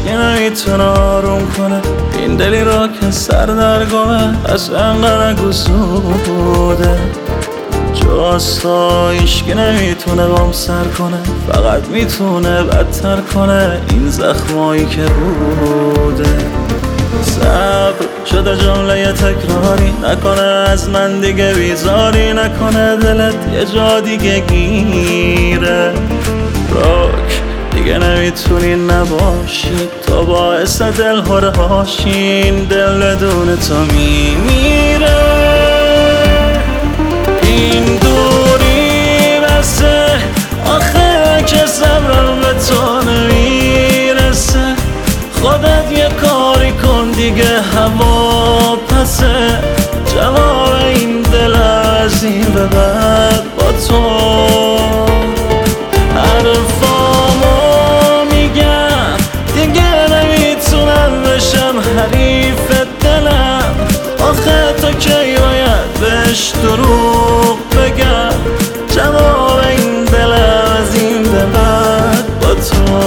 هیچکی نمیتونه آروم کنه این دلی را که سر در گمه از انقدر گسوده جاستا هیچکی نمیتونه بام سر کنه فقط میتونه بدتر کنه این زخمایی که بوده صبر شده جمله تکراری نکنه از من دیگه بیزاری نکنه دلت یه جا دیگه گیره راک دیگه نمیتونی نباشی تو باعث دل هاشین دل بدون تو میمیره این دوری بسه آخه که صبرم به تو نمیرسه خودت یه کاری کن دیگه هوا پسه جواب این دل از این به بعد با تو حرفامو میگم دیگه نمیتونم بشم حریف دلم آخه تو کی باید بهش دروغ بگم جواب این دل از این به بعد با تو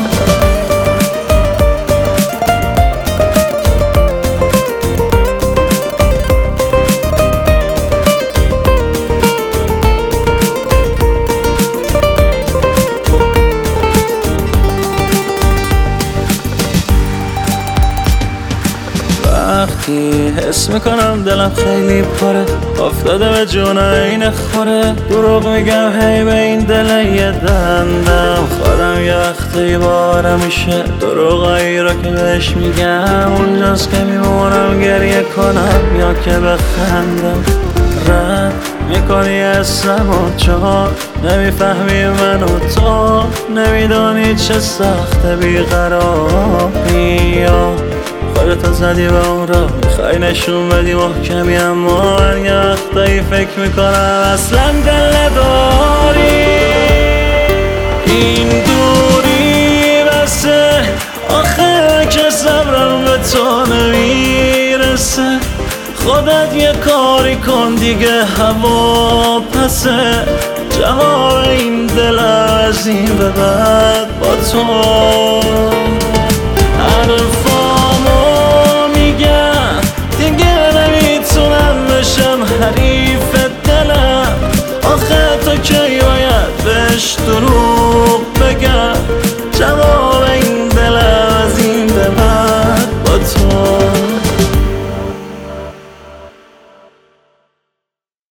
وقتی حس میکنم دلم خیلی پره افتاده به جون این خوره دروغ میگم هی به این دل یه دندم خودم یه وقتی بارم میشه دروغایی را که بهش میگم اونجاست که میمونم گریه کنم یا که بخندم رد میکنی اسم و چهار نمیفهمی من و تو نمیدانی چه سخت بیقراری یا خودتو زدی به اون را میخوای نشون بدی محکمی اما من یه وقتایی فکر میکنم اصلا دل داری این دوری بسه آخه که صبرم به تو نمیرسه خودت یه کاری کن دیگه هوا پسه جواب این دل از این به بعد با تو